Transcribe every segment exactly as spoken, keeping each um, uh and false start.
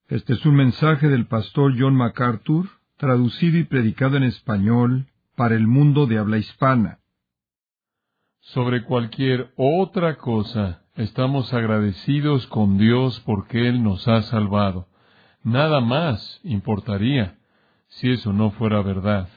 Este es un mensaje del pastor John MacArthur, traducido y predicado en español para el mundo de habla hispana. Sobre cualquier otra cosa, estamos agradecidos con Dios porque Él nos ha salvado. Nada más importaría si eso no fuera verdad.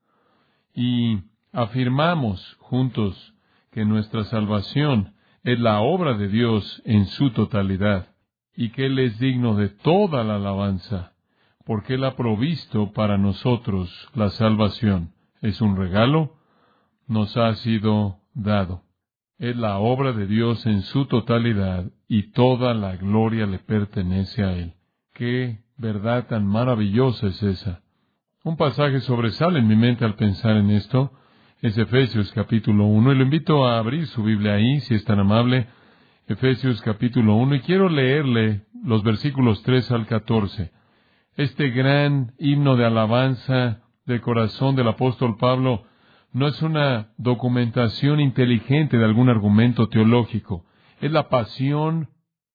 Y afirmamos juntos que nuestra salvación es la obra de Dios en su totalidad, y que Él es digno de toda la alabanza, porque Él ha provisto para nosotros la salvación. Es un regalo, nos ha sido dado. Es la obra de Dios en su totalidad, y toda la gloria le pertenece a Él. ¡Qué verdad tan maravillosa es esa! Un pasaje sobresale en mi mente al pensar en esto. Es Efesios capítulo uno, y lo invito a abrir su Biblia ahí, si es tan amable. Efesios capítulo uno, y quiero leerle los versículos tres al catorce. Este gran himno de alabanza del corazón del apóstol Pablo no es una documentación inteligente de algún argumento teológico. Es la pasión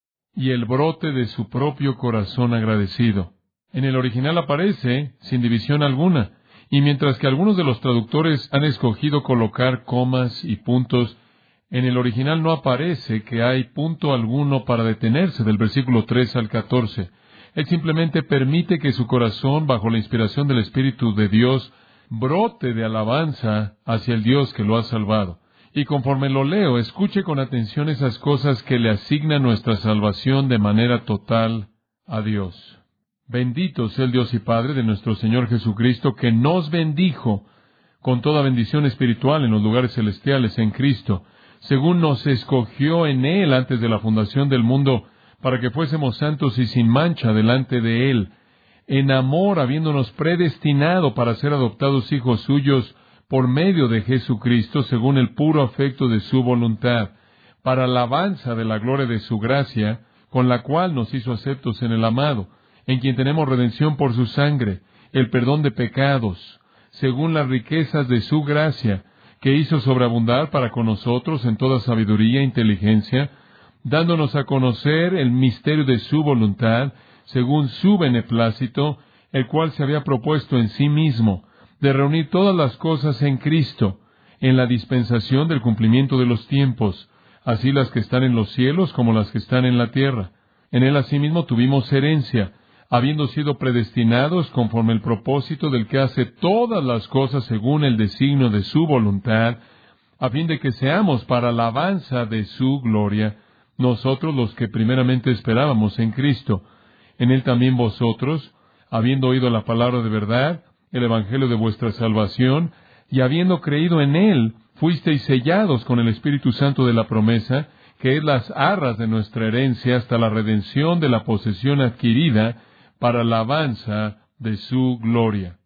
y el brote de su propio corazón agradecido. En el original aparece sin división alguna, y mientras que algunos de los traductores han escogido colocar comas y puntos, en el original no aparece que hay punto alguno para detenerse del versículo tres al catorce. Él simplemente permite que su corazón, bajo la inspiración del Espíritu de Dios, brote de alabanza hacia el Dios que lo ha salvado. Y conforme lo leo, escuche con atención esas cosas que le asignan nuestra salvación de manera total a Dios. Bendito sea el Dios y Padre de nuestro Señor Jesucristo, que nos bendijo con toda bendición espiritual en los lugares celestiales en Cristo, según nos escogió en Él antes de la fundación del mundo, para que fuésemos santos y sin mancha delante de Él, en amor habiéndonos predestinado para ser adoptados hijos suyos por medio de Jesucristo, según el puro afecto de su voluntad, para alabanza de la gloria de su gracia, con la cual nos hizo aceptos en el amado, en quien tenemos redención por su sangre, el perdón de pecados, según las riquezas de su gracia, que hizo sobreabundar para con nosotros en toda sabiduría e inteligencia, dándonos a conocer el misterio de su voluntad, según su beneplácito, el cual se había propuesto en sí mismo, de reunir todas las cosas en Cristo, en la dispensación del cumplimiento de los tiempos, así las que están en los cielos como las que están en la tierra. En él asimismo tuvimos herencia, habiendo sido predestinados conforme el propósito del que hace todas las cosas según el designio de su voluntad, a fin de que seamos para alabanza de su gloria, nosotros los que primeramente esperábamos en Cristo. En él también vosotros, habiendo oído la palabra de verdad, el evangelio de vuestra salvación, y habiendo creído en él, fuisteis sellados con el Espíritu Santo de la promesa, que es las arras de nuestra herencia hasta la redención de la posesión adquirida, para la alabanza de su gloria.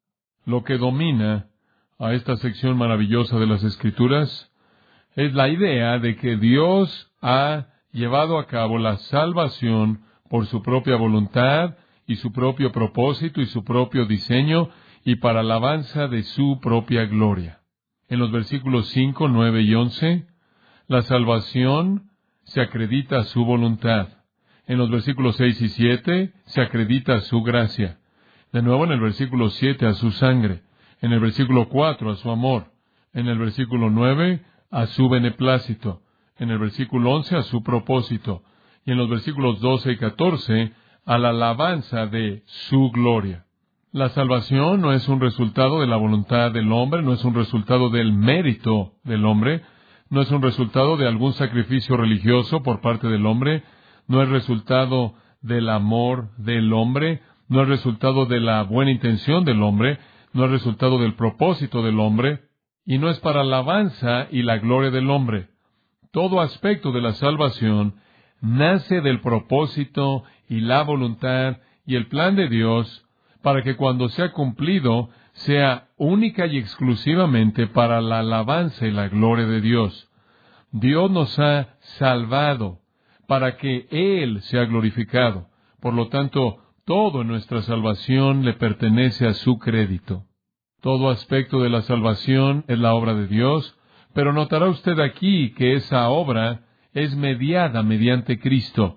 Lo que domina a esta sección maravillosa de las Escrituras es la idea de que Dios ha llevado a cabo la salvación por su propia voluntad y su propio propósito y su propio diseño y para la alabanza de su propia gloria. En los versículos cinco, nueve y once, la salvación se acredita a su voluntad. En los versículos seis y siete, se acredita a su gracia. De nuevo en el versículo siete, a su sangre. En el versículo cuatro, a su amor. En el versículo nueve, a su beneplácito. En el versículo once, a su propósito. Y en los versículos doce y catorce, a la alabanza de su gloria. La salvación no es un resultado de la voluntad del hombre, no es un resultado del mérito del hombre, no es un resultado de algún sacrificio religioso por parte del hombre, no es resultado del amor del hombre, no es resultado de la buena intención del hombre, no es resultado del propósito del hombre, y no es para la alabanza y la gloria del hombre. Todo aspecto de la salvación nace del propósito y la voluntad y el plan de Dios, para que cuando sea cumplido, sea única y exclusivamente para la alabanza y la gloria de Dios. Dios nos ha salvado para que Él sea glorificado. Por lo tanto, todo en nuestra salvación le pertenece a su crédito. Todo aspecto de la salvación es la obra de Dios, pero notará usted aquí que esa obra es mediada mediante Cristo.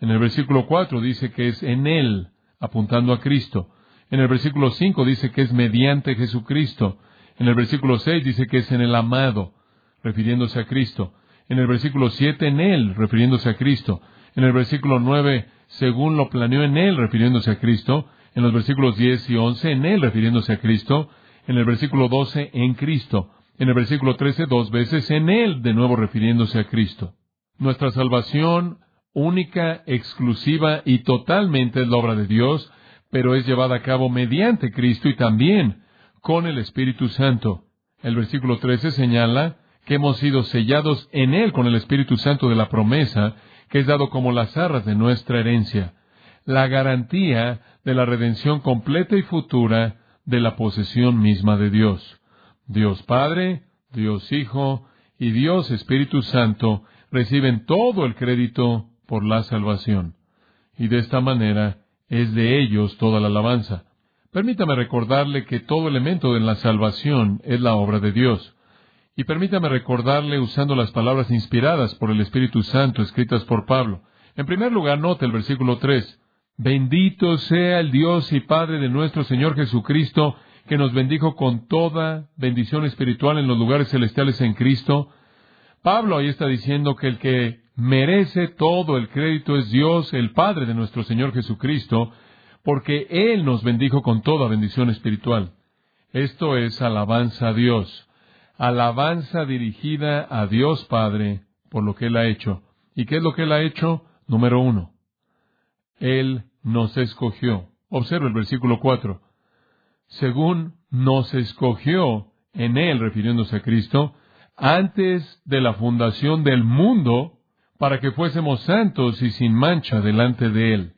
En el versículo cuatro dice que es en Él, apuntando a Cristo. En el versículo cinco dice que es mediante Jesucristo. En el versículo seis dice que es en el amado, refiriéndose a Cristo. En el versículo siete, en Él, refiriéndose a Cristo. En el versículo nueve, según lo planeó en Él, refiriéndose a Cristo. En los versículos diez y once, en Él, refiriéndose a Cristo. En el versículo doce, en Cristo. En el versículo trece, dos veces, en Él, de nuevo refiriéndose a Cristo. Nuestra salvación única, exclusiva y totalmente es la obra de Dios, pero es llevada a cabo mediante Cristo y también con el Espíritu Santo. El versículo trece señala que hemos sido sellados en Él con el Espíritu Santo de la promesa, que es dado como las arras de nuestra herencia, la garantía de la redención completa y futura de la posesión misma de Dios. Dios Padre, Dios Hijo y Dios Espíritu Santo reciben todo el crédito por la salvación. Y de esta manera es de ellos toda la alabanza. Permítame recordarle que todo elemento de la salvación es la obra de Dios. Y permítame recordarle usando las palabras inspiradas por el Espíritu Santo escritas por Pablo. En primer lugar, note el versículo tres. Bendito sea el Dios y Padre de nuestro Señor Jesucristo, que nos bendijo con toda bendición espiritual en los lugares celestiales en Cristo. Pablo ahí está diciendo que el que merece todo el crédito es Dios, el Padre de nuestro Señor Jesucristo, porque Él nos bendijo con toda bendición espiritual. Esto es alabanza a Dios. Alabanza dirigida a Dios Padre por lo que Él ha hecho. ¿Y qué es lo que Él ha hecho? Número uno. Él nos escogió. Observa el versículo cuatro. Según nos escogió en Él, refiriéndose a Cristo, antes de la fundación del mundo, para que fuésemos santos y sin mancha delante de Él.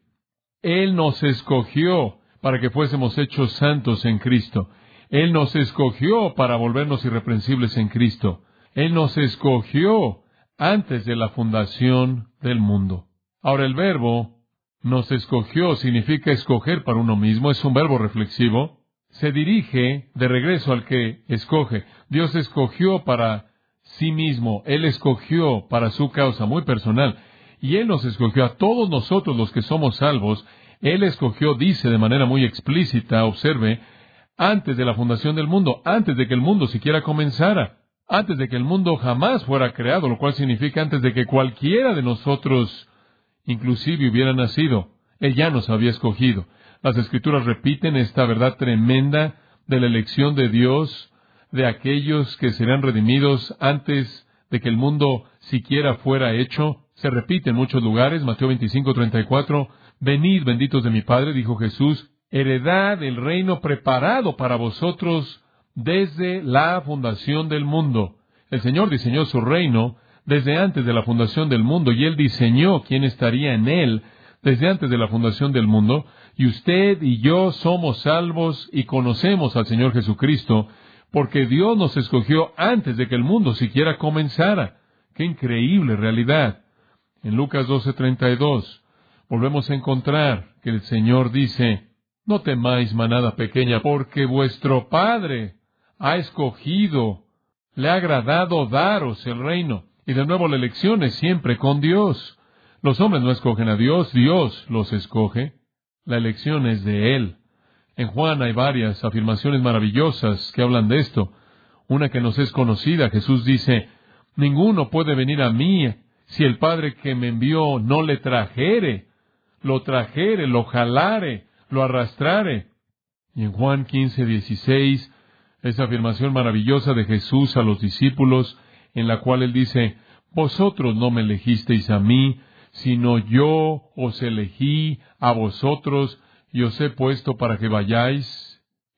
Él nos escogió para que fuésemos hechos santos en Cristo. Él nos escogió para volvernos irreprensibles en Cristo. Él nos escogió antes de la fundación del mundo. Ahora, el verbo nos escogió significa escoger para uno mismo. Es un verbo reflexivo. Se dirige de regreso al que escoge. Dios escogió para sí mismo. Él escogió para su causa muy personal. Y Él nos escogió a todos nosotros los que somos salvos. Él escogió, dice de manera muy explícita, observe, antes de la fundación del mundo, antes de que el mundo siquiera comenzara, antes de que el mundo jamás fuera creado, lo cual significa antes de que cualquiera de nosotros inclusive hubiera nacido. Él ya nos había escogido. Las Escrituras repiten esta verdad tremenda de la elección de Dios, de aquellos que serán redimidos antes de que el mundo siquiera fuera hecho. Se repite en muchos lugares. Mateo veinticinco, treinta y cuatro. Venid, benditos de mi Padre, dijo Jesús, heredad el reino preparado para vosotros desde la fundación del mundo. El Señor diseñó su reino desde antes de la fundación del mundo, y Él diseñó quién estaría en Él desde antes de la fundación del mundo, y usted y yo somos salvos y conocemos al Señor Jesucristo, porque Dios nos escogió antes de que el mundo siquiera comenzara. ¡Qué increíble realidad! En Lucas doce, treinta y dos, volvemos a encontrar que el Señor dice, no temáis, manada pequeña, porque vuestro Padre ha escogido, le ha agradado daros el reino. Y de nuevo la elección es siempre con Dios. Los hombres no escogen a Dios, Dios los escoge. La elección es de Él. En Juan hay varias afirmaciones maravillosas que hablan de esto. Una que nos es conocida, Jesús dice, ninguno puede venir a mí si el Padre que me envió no le trajere, lo trajere, lo jalare, lo arrastrare. Y en Juan quince, dieciséis, esa afirmación maravillosa de Jesús a los discípulos, en la cual Él dice, vosotros no me elegisteis a mí, sino yo os elegí a vosotros y os he puesto para que vayáis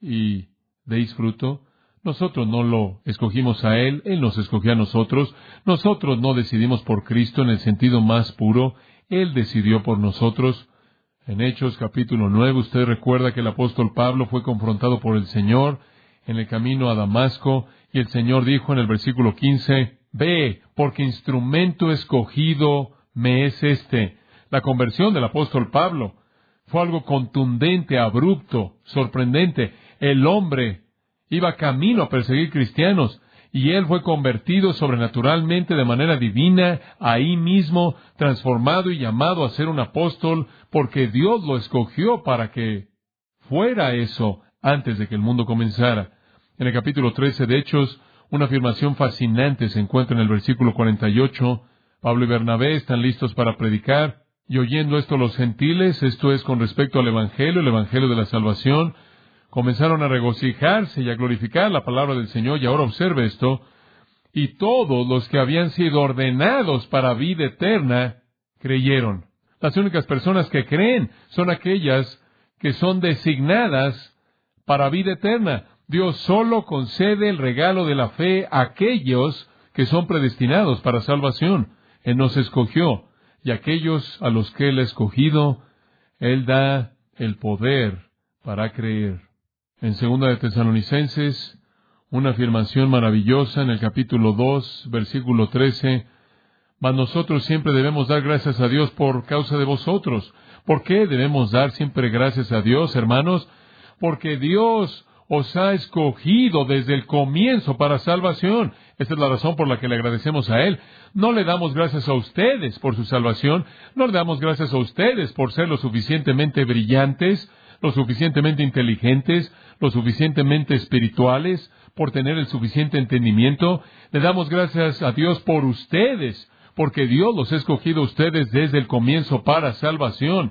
y deis fruto. Nosotros no lo escogimos a Él, Él nos escogió a nosotros. Nosotros no decidimos por Cristo en el sentido más puro, Él decidió por nosotros. En Hechos capítulo nueve, usted recuerda que el apóstol Pablo fue confrontado por el Señor en el camino a Damasco, y el Señor dijo en el versículo quince, ve, porque instrumento escogido me es este. La conversión del apóstol Pablo fue algo contundente, abrupto, sorprendente. El hombre iba camino a perseguir cristianos, y él fue convertido sobrenaturalmente de manera divina, ahí mismo, transformado y llamado a ser un apóstol, porque Dios lo escogió para que fuera eso antes de que el mundo comenzara. En el capítulo trece de Hechos, una afirmación fascinante se encuentra en el versículo cuarenta y ocho. Pablo y Bernabé están listos para predicar, y oyendo esto los gentiles, esto es con respecto al Evangelio, el Evangelio de la salvación, comenzaron a regocijarse y a glorificar la palabra del Señor. Y ahora observe esto: y todos los que habían sido ordenados para vida eterna creyeron. Las únicas personas que creen son aquellas que son designadas para vida eterna. Dios solo concede el regalo de la fe a aquellos que son predestinados para salvación. Él nos escogió, y aquellos a los que Él ha escogido, Él da el poder para creer. En segunda de Tesalonicenses, una afirmación maravillosa en el capítulo dos, versículo trece. Mas nosotros siempre debemos dar gracias a Dios por causa de vosotros. ¿Por qué debemos dar siempre gracias a Dios, hermanos? Porque Dios os ha escogido desde el comienzo para salvación. Esta es la razón por la que le agradecemos a Él. No le damos gracias a ustedes por su salvación. No le damos gracias a ustedes por ser lo suficientemente brillantes, lo suficientemente inteligentes, lo suficientemente espirituales, por tener el suficiente entendimiento. Le damos gracias a Dios por ustedes, porque Dios los ha escogido a ustedes desde el comienzo para salvación,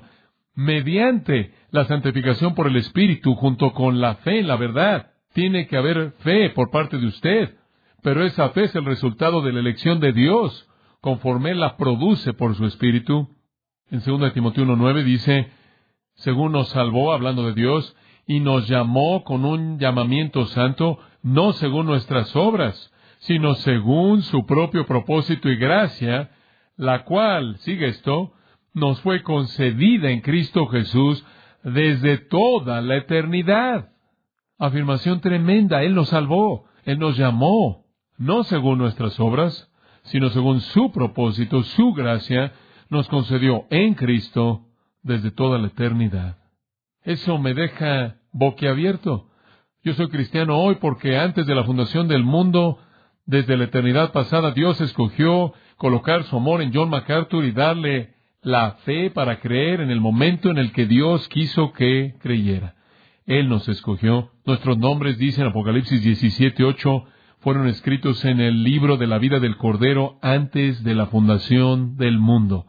mediante la santificación por el Espíritu, junto con la fe en la verdad. Tiene que haber fe por parte de usted, pero esa fe es el resultado de la elección de Dios, conforme Él la produce por su Espíritu. En segunda de Timoteo uno nueve dice: según nos salvó, hablando de Dios, y nos llamó con un llamamiento santo, no según nuestras obras, sino según su propio propósito y gracia, la cual, sigue esto, nos fue concedida en Cristo Jesús desde toda la eternidad. Afirmación tremenda. Él nos salvó, Él nos llamó, no según nuestras obras, sino según su propósito, su gracia, nos concedió en Cristo desde toda la eternidad. Eso me deja boquiabierto. Yo soy cristiano hoy porque antes de la fundación del mundo, desde la eternidad pasada, Dios escogió colocar su amor en John MacArthur y darle la fe para creer en el momento en el que Dios quiso que creyera. Él nos escogió. Nuestros nombres, dice en Apocalipsis diecisiete ocho, fueron escritos en el libro de la vida del Cordero antes de la fundación del mundo.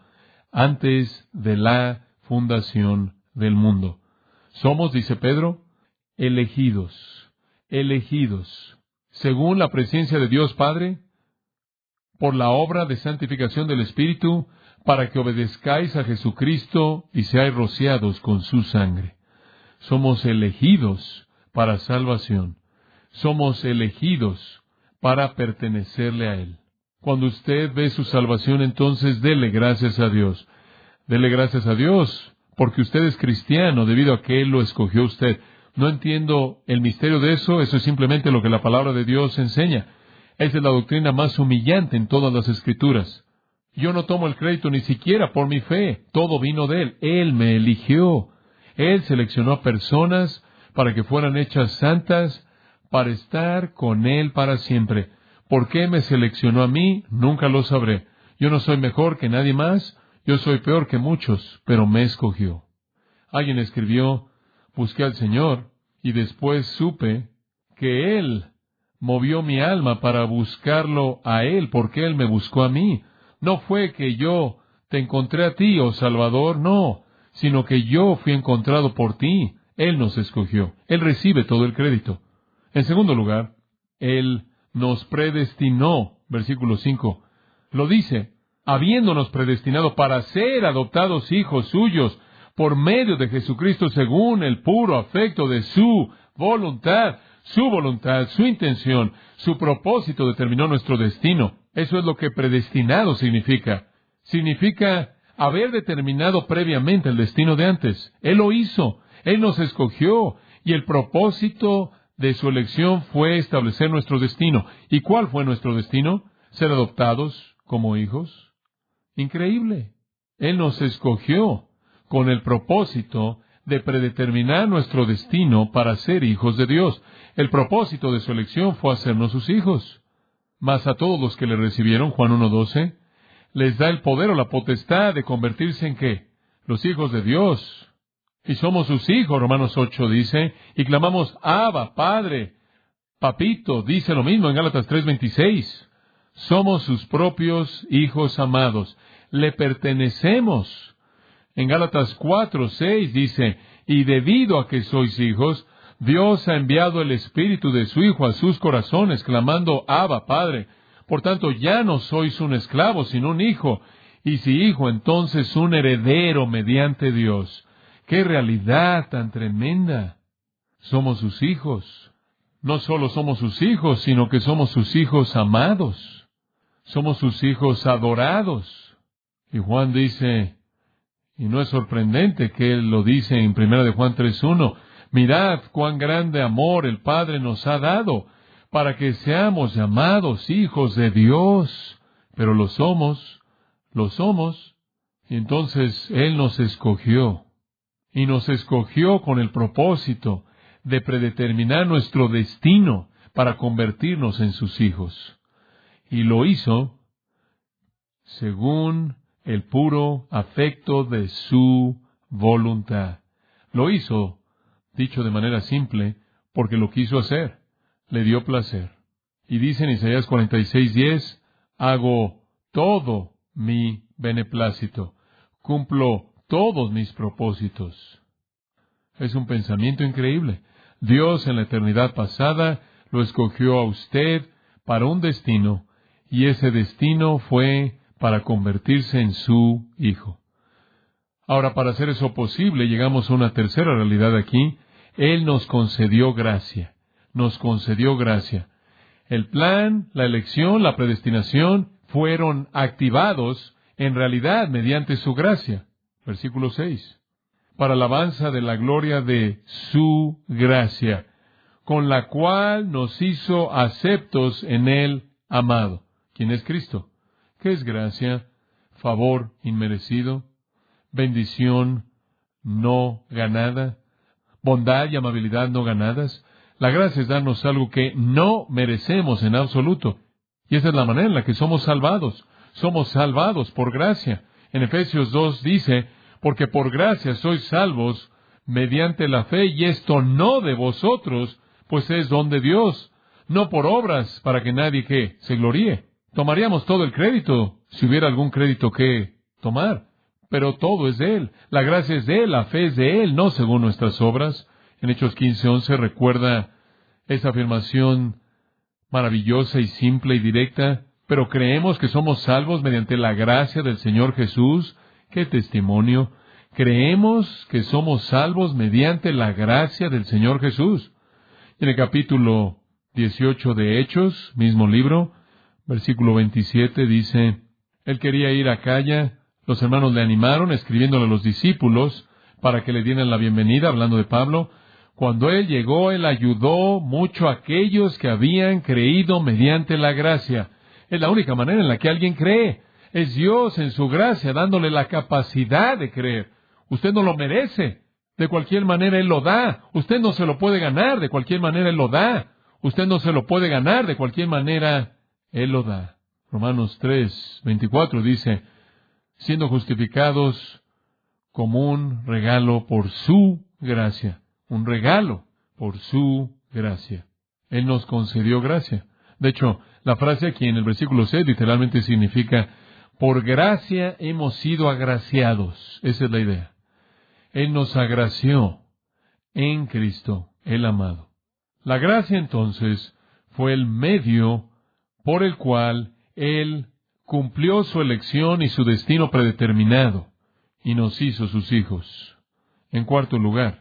Antes de la fundación del mundo. Somos, dice Pedro, elegidos, elegidos, según la presencia de Dios Padre, por la obra de santificación del Espíritu, para que obedezcáis a Jesucristo y seáis rociados con su sangre. Somos elegidos para salvación. Somos elegidos para pertenecerle a Él. Cuando usted ve su salvación, entonces dele gracias a Dios. Dele gracias a Dios, porque usted es cristiano debido a que Él lo escogió a usted. No entiendo el misterio de eso, eso es simplemente lo que la palabra de Dios enseña. Esa es la doctrina más humillante en todas las Escrituras. Yo no tomo el crédito ni siquiera por mi fe, todo vino de Él. Él me eligió. Él seleccionó a personas para que fueran hechas santas, para estar con Él para siempre. ¿Por qué me seleccionó a mí? Nunca lo sabré. Yo no soy mejor que nadie más. Yo soy peor que muchos, pero me escogió. Alguien escribió: busqué al Señor, y después supe que Él movió mi alma para buscarlo a Él, porque Él me buscó a mí. No fue que yo te encontré a ti, oh Salvador, no, sino que yo fui encontrado por ti. Él nos escogió. Él recibe todo el crédito. En segundo lugar, Él nos predestinó, versículo cinco. Lo dice: habiéndonos predestinado para ser adoptados hijos suyos por medio de Jesucristo según el puro afecto de su voluntad. Su voluntad, su intención, su propósito determinó nuestro destino. Eso es lo que predestinado significa. Significa haber determinado previamente el destino de antes. Él lo hizo. Él nos escogió. Y el propósito de su elección fue establecer nuestro destino. ¿Y cuál fue nuestro destino? Ser adoptados como hijos. Increíble. Él nos escogió con el propósito de predeterminar nuestro destino para ser hijos de Dios. El propósito de su elección fue hacernos sus hijos. Mas a todos los que le recibieron, Juan uno doce, les da el poder o la potestad de convertirse en ¿qué? Los hijos de Dios. Y somos sus hijos, Romanos ocho dice, y clamamos, Abba, Padre, Papito, dice lo mismo en Gálatas tres veintiséis. Somos sus propios hijos amados. Le pertenecemos. En Gálatas cuatro seis dice, y debido a que sois hijos, Dios ha enviado el Espíritu de su Hijo a sus corazones, clamando, Abba, Padre. Por tanto, ya no sois un esclavo, sino un hijo. Y si hijo, entonces un heredero mediante Dios. ¡Qué realidad tan tremenda! Somos sus hijos. No solo somos sus hijos, sino que somos sus hijos amados. Somos sus hijos adorados. Y Juan dice, y no es sorprendente que él lo dice en primera de Juan tres uno, mirad cuán grande amor el Padre nos ha dado, para que seamos llamados hijos de Dios. Pero lo somos, lo somos. Y entonces Él nos escogió. Y nos escogió con el propósito de predeterminar nuestro destino para convertirnos en sus hijos. Y lo hizo según el puro afecto de su voluntad. Lo hizo, dicho de manera simple, porque lo quiso hacer. Le dio placer. Y dice en Isaías cuarenta y seis diez, hago todo mi beneplácito, cumplo todos mis propósitos. Es un pensamiento increíble. Dios en la eternidad pasada lo escogió a usted para un destino, y ese destino fue para convertirse en su hijo. Ahora, para hacer eso posible, llegamos a una tercera realidad aquí. Él nos concedió gracia. Nos concedió gracia. El plan, la elección, la predestinación fueron activados en realidad mediante su gracia. Versículo seis. Para alabanza de la gloria de su gracia, con la cual nos hizo aceptos en Él amado. ¿Quién es Cristo? ¿Qué es gracia? Favor inmerecido, bendición no ganada, bondad y amabilidad no ganadas. La gracia es darnos algo que no merecemos en absoluto. Y esa es la manera en la que somos salvados. Somos salvados por gracia. En Efesios dos dice, porque por gracia sois salvos mediante la fe, y esto no de vosotros, pues es don de Dios, no por obras, para que nadie que se gloríe. Tomaríamos todo el crédito, si hubiera algún crédito que tomar, pero todo es de Él. La gracia es de Él, la fe es de Él, no según nuestras obras. En Hechos quince once recuerda esa afirmación maravillosa y simple y directa, pero creemos que somos salvos mediante la gracia del Señor Jesús. ¡Qué testimonio! Creemos que somos salvos mediante la gracia del Señor Jesús. En el capítulo dieciocho de Hechos, mismo libro, versículo veintisiete, dice, Él quería ir a Acaya, los hermanos le animaron, escribiéndole a los discípulos, para que le dieran la bienvenida, hablando de Pablo. Cuando Él llegó, Él ayudó mucho a aquellos que habían creído mediante la gracia. Es la única manera en la que alguien cree. Es Dios en su gracia dándole la capacidad de creer. Usted no lo merece. De cualquier manera Él lo da. Usted no se lo puede ganar. De cualquier manera Él lo da. Usted no se lo puede ganar. De cualquier manera Él lo da. Romanos tres veinticuatro dice, siendo justificados como un regalo por su gracia. Un regalo por su gracia. Él nos concedió gracia. De hecho, la frase aquí en el versículo seis literalmente significa, por gracia hemos sido agraciados. Esa es la idea. Él nos agració en Cristo, el amado. La gracia entonces fue el medio por el cual Él cumplió su elección y su destino predeterminado y nos hizo sus hijos. En cuarto lugar,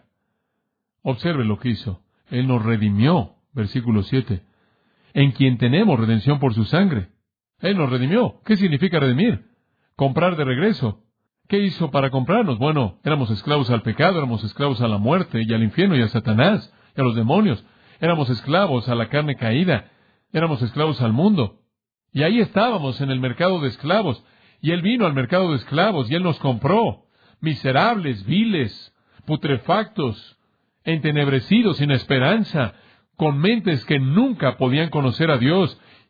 observe lo que hizo. Él nos redimió, versículo siete, en quien tenemos redención por su sangre. Él nos redimió. ¿Qué significa redimir? Comprar de regreso. ¿Qué hizo para comprarnos? Bueno, éramos esclavos al pecado, éramos esclavos a la muerte y al infierno y a Satanás y a los demonios. Éramos esclavos a la carne caída. Éramos esclavos al mundo. Y ahí estábamos en el mercado de esclavos. Y Él vino al mercado de esclavos y Él nos compró. Miserables, viles, putrefactos, entenebrecidos, sin esperanza, con mentes que nunca podían conocer a Dios.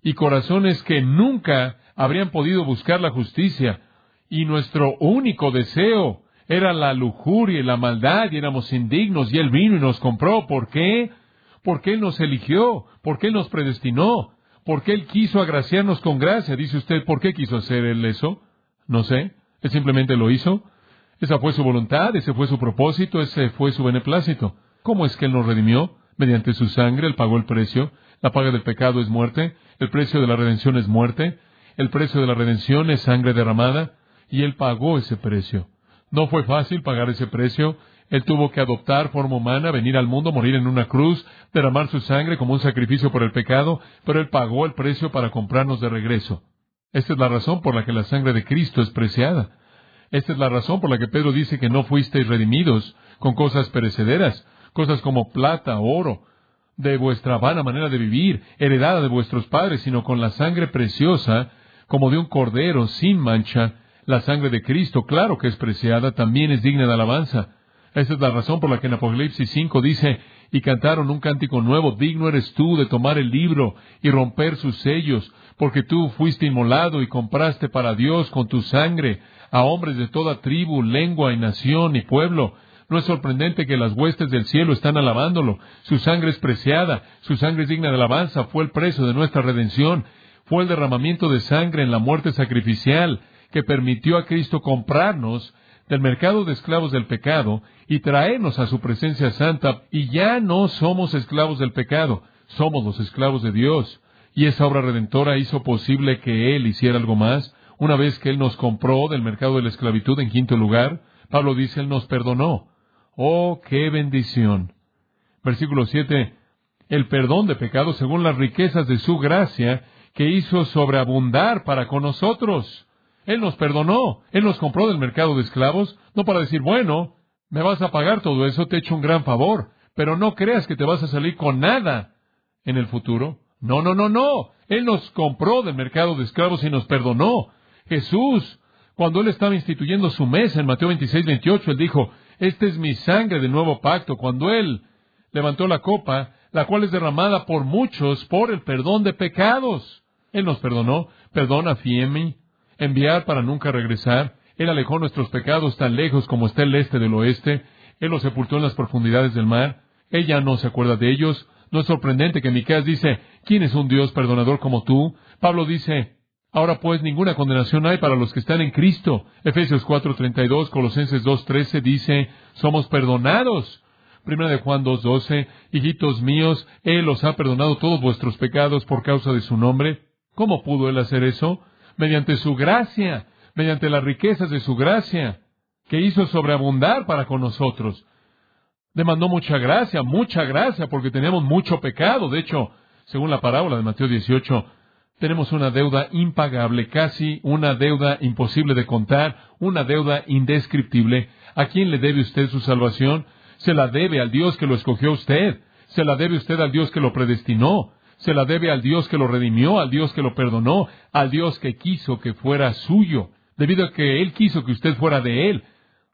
y corazones que nunca habrían podido buscar la justicia, y nuestro único deseo era la lujuria y la maldad, y éramos indignos, y Él vino y nos compró. ¿Por qué? Porque Él nos eligió, porque Él nos predestinó, porque Él quiso agraciarnos con gracia. Dice usted, ¿por qué quiso hacer Él eso? No sé, Él simplemente lo hizo. Esa fue su voluntad, ese fue su propósito, ese fue su beneplácito. ¿Cómo es que Él nos redimió? Mediante su sangre. Él pagó el precio. La paga del pecado es muerte, el precio de la redención es muerte, el precio de la redención es sangre derramada, y Él pagó ese precio. No fue fácil pagar ese precio. Él tuvo que adoptar forma humana, venir al mundo, morir en una cruz, derramar su sangre como un sacrificio por el pecado, pero Él pagó el precio para comprarnos de regreso. Esta es la razón por la que la sangre de Cristo es preciada. Esta es la razón por la que Pedro dice que no fuisteis redimidos con cosas perecederas, cosas como plata, oro, de vuestra vana manera de vivir, heredada de vuestros padres, sino con la sangre preciosa, como de un cordero sin mancha. La sangre de Cristo, claro que es preciada, también es digna de alabanza. Esa es la razón por la que en Apocalipsis cinco dice, y cantaron un cántico nuevo, digno eres tú de tomar el libro y romper sus sellos, porque tú fuiste inmolado y compraste para Dios con tu sangre a hombres de toda tribu, lengua y nación y pueblo. No es sorprendente que las huestes del cielo están alabándolo. Su sangre es preciada, su sangre es digna de alabanza, fue el precio de nuestra redención, fue el derramamiento de sangre en la muerte sacrificial que permitió a Cristo comprarnos del mercado de esclavos del pecado y traernos a su presencia santa, y ya no somos esclavos del pecado, somos los esclavos de Dios. Y esa obra redentora hizo posible que Él hiciera algo más. Una vez que Él nos compró del mercado de la esclavitud, en quinto lugar, Pablo dice, Él nos perdonó. ¡Oh, qué bendición! Versículo siete, el perdón de pecados según las riquezas de su gracia, que hizo sobreabundar para con nosotros. Él nos perdonó, Él nos compró del mercado de esclavos, no para decir, bueno, me vas a pagar todo eso, te he hecho un gran favor, pero no creas que te vas a salir con nada en el futuro. No, no, no, no. Él nos compró del mercado de esclavos y nos perdonó. Jesús, cuando Él estaba instituyendo su mesa en Mateo veintiséis, veintiocho, Él dijo, esta es mi sangre del nuevo pacto. Cuando Él levantó la copa, la cual es derramada por muchos por el perdón de pecados. Él nos perdonó. Perdona, fiemi, enviar para nunca regresar. Él alejó nuestros pecados tan lejos como está el este del oeste. Él los sepultó en las profundidades del mar. Él ya no se acuerda de ellos. No es sorprendente que Miqueas dice, ¿quién es un Dios perdonador como tú? Pablo dice, ahora pues ninguna condenación hay para los que están en Cristo. Efesios cuatro treinta y dos, Colosenses dos trece dice, somos perdonados. Primera de Juan dos doce, hijitos míos, Él os ha perdonado todos vuestros pecados por causa de su nombre. ¿Cómo pudo Él hacer eso? Mediante su gracia, mediante las riquezas de su gracia, que hizo sobreabundar para con nosotros. Demandó mucha gracia, mucha gracia, porque tenemos mucho pecado. De hecho, según la parábola de Mateo dieciocho, tenemos una deuda impagable, casi una deuda imposible de contar, una deuda indescriptible. ¿A quién le debe usted su salvación? Se la debe al Dios que lo escogió a usted. Se la debe usted al Dios que lo predestinó. Se la debe al Dios que lo redimió, al Dios que lo perdonó, al Dios que quiso que fuera suyo, debido a que Él quiso que usted fuera de Él.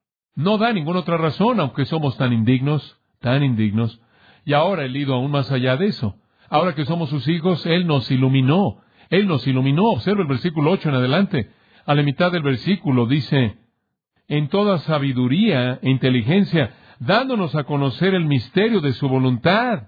No da ninguna otra razón, aunque somos tan indignos, tan indignos. Y ahora Él ha ido aún más allá de eso. Ahora que somos sus hijos, Él nos iluminó. Él nos iluminó. Observa el versículo ocho en adelante. A la mitad del versículo dice, en toda sabiduría e inteligencia, dándonos a conocer el misterio de su voluntad,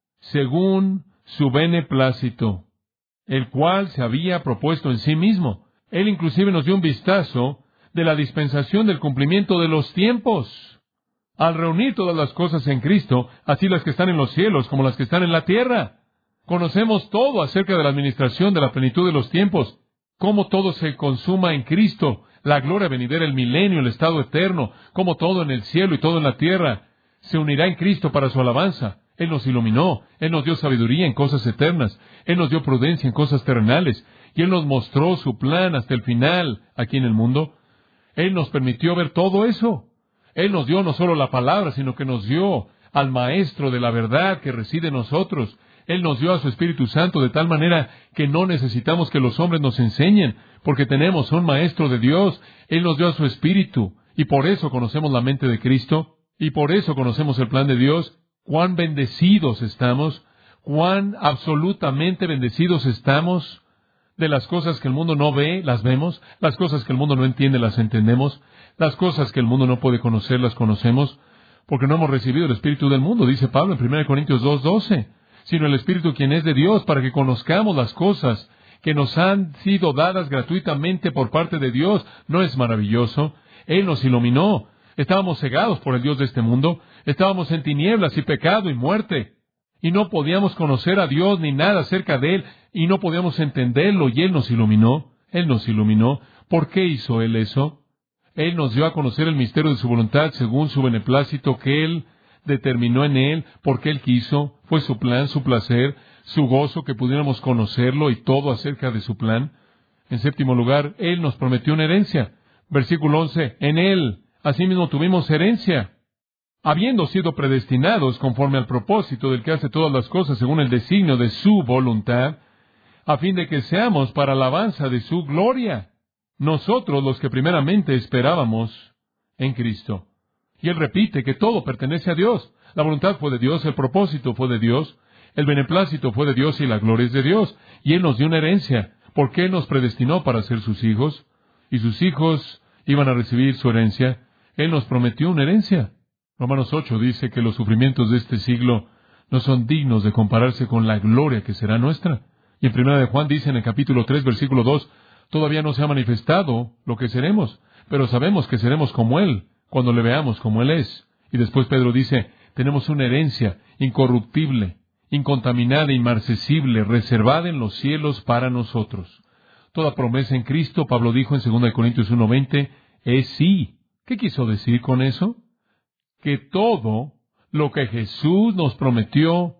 según su beneplácito, el cual se había propuesto en sí mismo. Él inclusive nos dio un vistazo de la dispensación del cumplimiento de los tiempos, al reunir todas las cosas en Cristo, así las que están en los cielos como las que están en la tierra. Conocemos todo acerca de la administración de la plenitud de los tiempos, cómo todo se consuma en Cristo, la gloria venidera, el milenio, el estado eterno, cómo todo en el cielo y todo en la tierra se unirá en Cristo para su alabanza. Él nos iluminó, Él nos dio sabiduría en cosas eternas, Él nos dio prudencia en cosas terrenales, y Él nos mostró su plan hasta el final aquí en el mundo. Él nos permitió ver todo eso. Él nos dio no solo la palabra, sino que nos dio al Maestro de la verdad que reside en nosotros. Él nos dio a su Espíritu Santo de tal manera que no necesitamos que los hombres nos enseñen, porque tenemos un Maestro de Dios. Él nos dio a su Espíritu, y por eso conocemos la mente de Cristo, y por eso conocemos el plan de Dios. Cuán bendecidos estamos. cuán absolutamente bendecidos estamos. De las cosas que el mundo no ve, las vemos. Las cosas que el mundo no entiende, las entendemos. Las cosas que el mundo no puede conocer, las conocemos. Porque no hemos recibido el Espíritu del mundo, dice Pablo en primera Corintios dos doce, sino el Espíritu quien es de Dios, para que conozcamos las cosas que nos han sido dadas gratuitamente por parte de Dios. ¿No es maravilloso? Él nos iluminó. Estábamos cegados por el Dios de este mundo. Estábamos en tinieblas y pecado y muerte. Y no podíamos conocer a Dios ni nada acerca de Él. Y no podíamos entenderlo. Y Él nos iluminó. Él nos iluminó. ¿Por qué hizo Él eso? Él nos dio a conocer el misterio de su voluntad según su beneplácito que Él determinó en Él, porque Él quiso. Fue su plan, su placer, su gozo que pudiéramos conocerlo y todo acerca de su plan. En séptimo lugar, Él nos prometió una herencia. Versículo once, en Él asimismo tuvimos herencia, habiendo sido predestinados conforme al propósito del que hace todas las cosas según el designio de su voluntad, a fin de que seamos para alabanza de su gloria. Nosotros los que primeramente esperábamos en Cristo. Y Él repite que todo pertenece a Dios. La voluntad fue de Dios, el propósito fue de Dios, el beneplácito fue de Dios y la gloria es de Dios. Y Él nos dio una herencia, porque Él nos predestinó para ser sus hijos, y sus hijos iban a recibir su herencia. Él nos prometió una herencia. Romanos ocho dice que los sufrimientos de este siglo no son dignos de compararse con la gloria que será nuestra. Y en primera de Juan dice en el capítulo tres, versículo dos, todavía no se ha manifestado lo que seremos, pero sabemos que seremos como Él, cuando le veamos como Él es. Y después Pedro dice, tenemos una herencia incorruptible, incontaminada, inmarcesible, reservada en los cielos para nosotros. Toda promesa en Cristo, Pablo dijo en segunda de Corintios uno veinte, es sí. ¿Qué quiso decir con eso? Que todo lo que Jesús nos prometió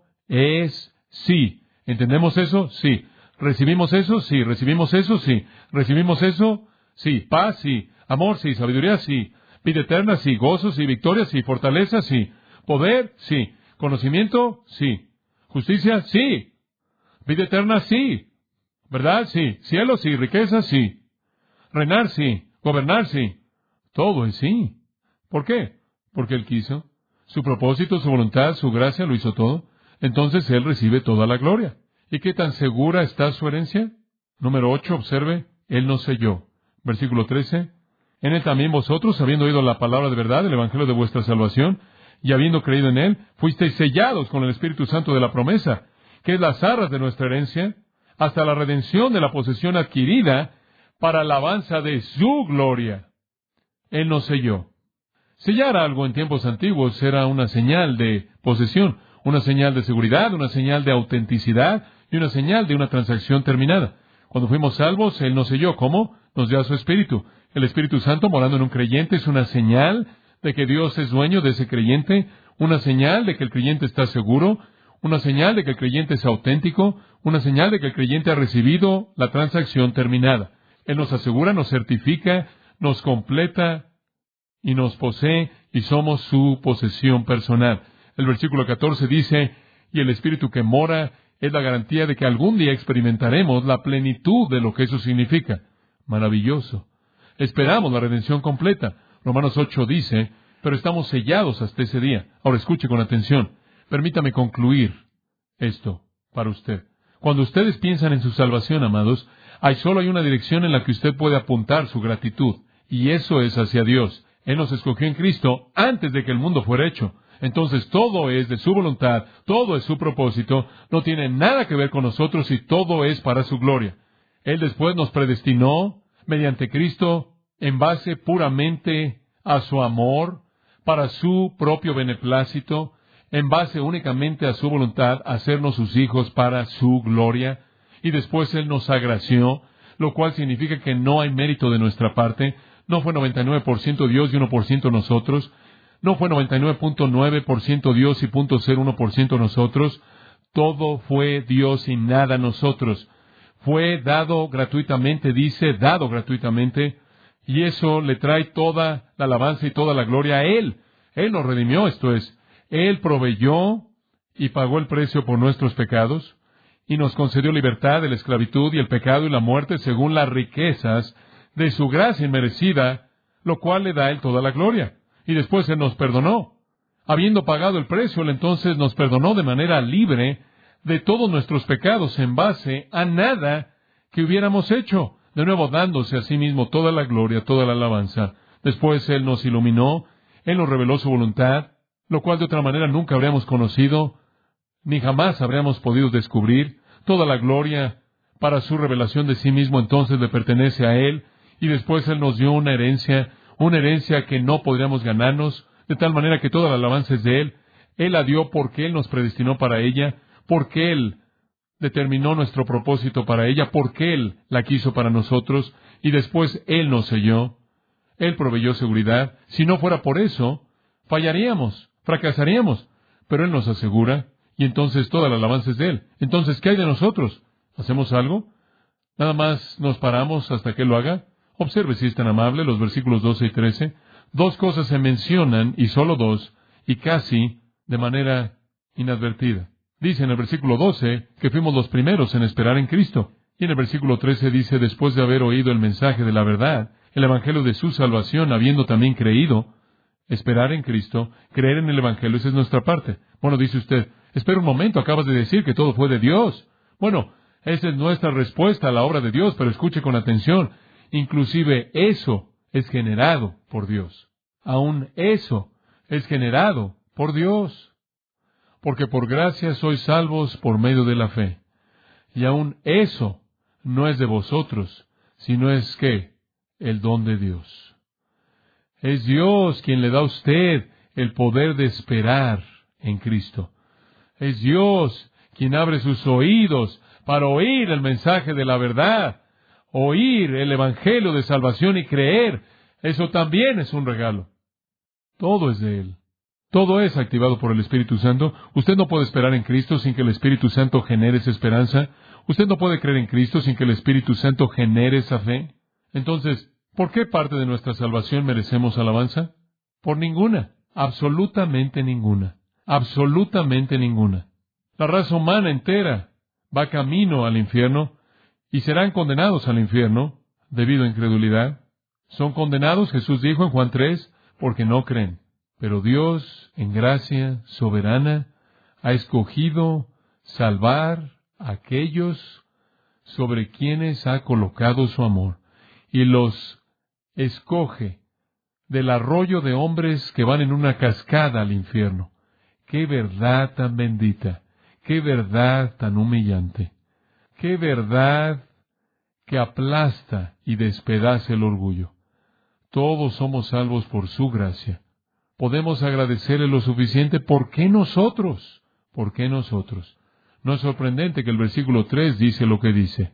es sí. ¿Entendemos eso? Sí. ¿Recibimos eso? Sí. ¿Recibimos eso? Sí. ¿Recibimos eso? Sí. Paz, sí. Amor, sí. Sabiduría, sí. Vida eterna, sí. Gozo, sí. Victoria, sí. Fortaleza, sí. Poder, sí. Conocimiento, sí. Justicia, sí. Vida eterna, sí. ¿Verdad? Sí. Cielo, sí. Riqueza, sí. Reinar, sí. Gobernar, sí. Todo es sí. ¿Por qué? Porque Él quiso. Su propósito, su voluntad, su gracia lo hizo todo. Entonces Él recibe toda la gloria. ¿Y qué tan segura está su herencia? Número ocho, observe, Él nos selló. Versículo trece. En Él también vosotros, habiendo oído la palabra de verdad, el evangelio de vuestra salvación, y habiendo creído en Él, fuisteis sellados con el Espíritu Santo de la promesa, que es las arras de nuestra herencia, hasta la redención de la posesión adquirida, para alabanza de su gloria. Él nos selló. Sellar algo en tiempos antiguos era una señal de posesión, una señal de seguridad, una señal de autenticidad y una señal de una transacción terminada. Cuando fuimos salvos, Él nos selló. ¿Cómo? Nos dio a su Espíritu. El Espíritu Santo morando en un creyente es una señal de que Dios es dueño de ese creyente, una señal de que el creyente está seguro, una señal de que el creyente es auténtico, una señal de que el creyente ha recibido la transacción terminada. Él nos asegura, nos certifica, nos completa y nos posee y somos su posesión personal. El versículo catorce dice, y el Espíritu que mora es la garantía de que algún día experimentaremos la plenitud de lo que eso significa. Maravilloso. Esperamos la redención completa. Romanos ocho dice, pero estamos sellados hasta ese día. Ahora escuche con atención. Permítame concluir esto para usted. Cuando ustedes piensan en su salvación, amados, hay solo hay una dirección en la que usted puede apuntar su gratitud, y eso es hacia Dios. Él nos escogió en Cristo antes de que el mundo fuera hecho. Entonces todo es de su voluntad, todo es su propósito, no tiene nada que ver con nosotros y todo es para su gloria. Él después nos predestinó mediante Cristo en base puramente a su amor, para su propio beneplácito, en base únicamente a su voluntad, hacernos sus hijos para su gloria. Y después Él nos agració, lo cual significa que no hay mérito de nuestra parte. No fue noventa y nueve por ciento Dios y uno por ciento nosotros. No fue noventa y nueve punto nueve por ciento Dios y cero punto cero uno por ciento nosotros. Todo fue Dios y nada nosotros. Fue dado gratuitamente, dice, dado gratuitamente. Y eso le trae toda la alabanza y toda la gloria a Él. Él nos redimió, esto es, Él proveyó y pagó el precio por nuestros pecados y nos concedió libertad de la esclavitud y el pecado y la muerte según las riquezas de su gracia inmerecida, lo cual le da a Él toda la gloria. Y después Él nos perdonó. Habiendo pagado el precio, Él entonces nos perdonó de manera libre, de todos nuestros pecados en base a nada que hubiéramos hecho, de nuevo dándose a sí mismo toda la gloria, toda la alabanza. Después Él nos iluminó, Él nos reveló su voluntad, lo cual de otra manera nunca habríamos conocido, ni jamás habríamos podido descubrir. Toda la gloria para su revelación de sí mismo entonces le pertenece a Él, y después Él nos dio una herencia, una herencia que no podríamos ganarnos, de tal manera que toda la alabanza es de Él. Él la dio porque Él nos predestinó para ella, porque Él determinó nuestro propósito para ella, porque Él la quiso para nosotros, y después Él nos selló. Él proveyó seguridad. Si no fuera por eso, fallaríamos, fracasaríamos. Pero Él nos asegura, y entonces toda la alabanza es de Él. Entonces, ¿qué hay de nosotros? ¿Hacemos algo? ¿Nada más nos paramos hasta que Él lo haga? Observe si es tan amable los versículos doce y trece. Dos cosas se mencionan, y solo dos, y casi de manera inadvertida. Dice en el versículo doce que fuimos los primeros en esperar en Cristo. Y en el versículo trece dice, después de haber oído el mensaje de la verdad, el evangelio de su salvación, habiendo también creído, esperar en Cristo, creer en el evangelio, esa es nuestra parte. Bueno, dice usted, espera un momento, acabas de decir que todo fue de Dios. Bueno, esa es nuestra respuesta a la obra de Dios, pero escuche con atención. Inclusive eso es generado por Dios. Aún eso es generado por Dios. Porque por gracia sois salvos por medio de la fe. Y aún eso no es de vosotros, sino es que el don de Dios. Es Dios quien le da a usted el poder de esperar en Cristo. Es Dios quien abre sus oídos para oír el mensaje de la verdad, oír el evangelio de salvación y creer. Eso también es un regalo. Todo es de Él. Todo es activado por el Espíritu Santo. Usted no puede esperar en Cristo sin que el Espíritu Santo genere esa esperanza. Usted no puede creer en Cristo sin que el Espíritu Santo genere esa fe. Entonces, ¿por qué parte de nuestra salvación merecemos alabanza? Por ninguna. Absolutamente ninguna. Absolutamente ninguna. La raza humana entera va camino al infierno y serán condenados al infierno debido a incredulidad. Son condenados, Jesús dijo en Juan tres, porque no creen. Pero Dios, en gracia soberana, ha escogido salvar a aquellos sobre quienes ha colocado su amor, y los escoge del arroyo de hombres que van en una cascada al infierno. ¡Qué verdad tan bendita! ¡Qué verdad tan humillante! ¡Qué verdad que aplasta y despedaza el orgullo! Todos somos salvos por su gracia. Podemos agradecerle lo suficiente. ¿Por qué nosotros? ¿Por qué nosotros? No es sorprendente que el versículo tres dice lo que dice.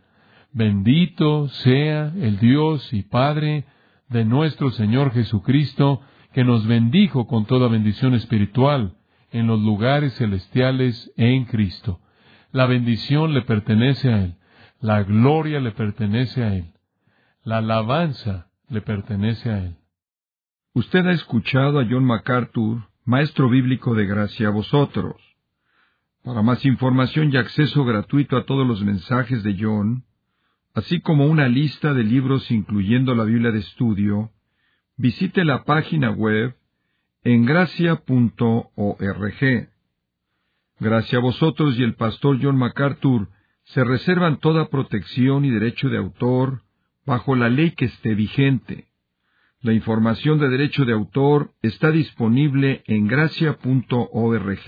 Bendito sea el Dios y Padre de nuestro Señor Jesucristo, que nos bendijo con toda bendición espiritual en los lugares celestiales en Cristo. La bendición le pertenece a Él. La gloria le pertenece a Él. La alabanza le pertenece a Él. Usted ha escuchado a John MacArthur, maestro bíblico de gracia a vosotros. Para más información y acceso gratuito a todos los mensajes de John, así como una lista de libros incluyendo la Biblia de estudio, visite la página web en gracia punto org. Gracia a vosotros y el pastor John MacArthur se reservan toda protección y derecho de autor bajo la ley que esté vigente. La información de derecho de autor está disponible en gracia punto org,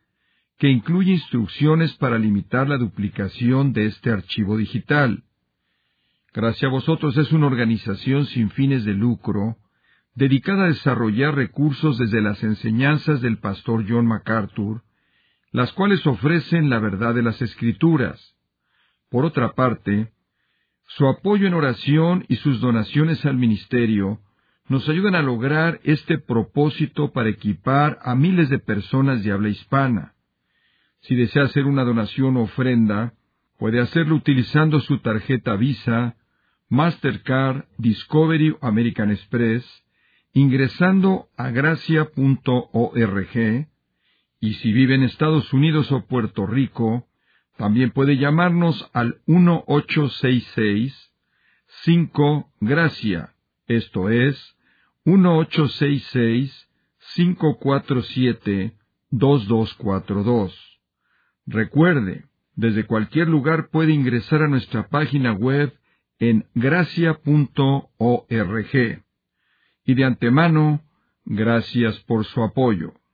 que incluye instrucciones para limitar la duplicación de este archivo digital. Gracia a vosotros es una organización sin fines de lucro, dedicada a desarrollar recursos desde las enseñanzas del pastor John MacArthur, las cuales ofrecen la verdad de las Escrituras. Por otra parte, su apoyo en oración y sus donaciones al ministerio nos ayudan a lograr este propósito para equipar a miles de personas de habla hispana. Si desea hacer una donación o ofrenda, puede hacerlo utilizando su tarjeta Visa, Mastercard, Discovery o American Express, ingresando a gracia punto org, y si vive en Estados Unidos o Puerto Rico, también puede llamarnos al uno ocho seis seis cinco Gracia, esto es, uno ocho seis seis cinco cuatro siete dos dos cuatro dos. Recuerde, desde cualquier lugar puede ingresar a nuestra página web en gracia punto org. Y de antemano, gracias por su apoyo.